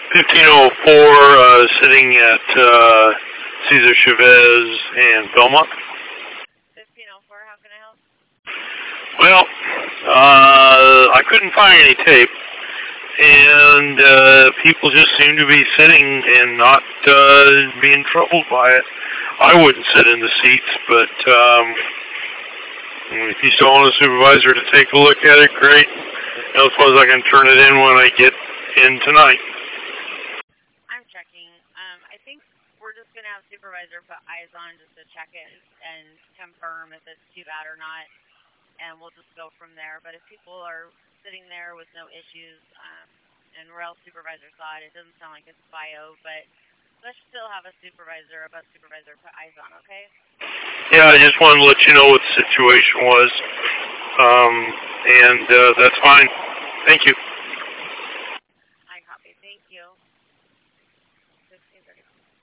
1504, sitting at Cesar Chavez and Belmont. 1504, how can I help? Well, I couldn't find any tape, and people just seem to be sitting and not being troubled by it. I wouldn't sit in the seats, but if you still want a supervisor to take a look at it, great. I suppose I can turn it in when I get in tonight. I'm checking. I think we're just going to have supervisor put eyes on just to check it and confirm if it's too bad or not, and we'll just go from there. But if people are sitting there with no issues, and rail supervisor saw it, it doesn't sound like it's bio, but let's still have a bus supervisor put eyes on, okay? Yeah, I just wanted to let you know what the situation was, and that's fine. Thank you. I copy. Thank you. 16:30.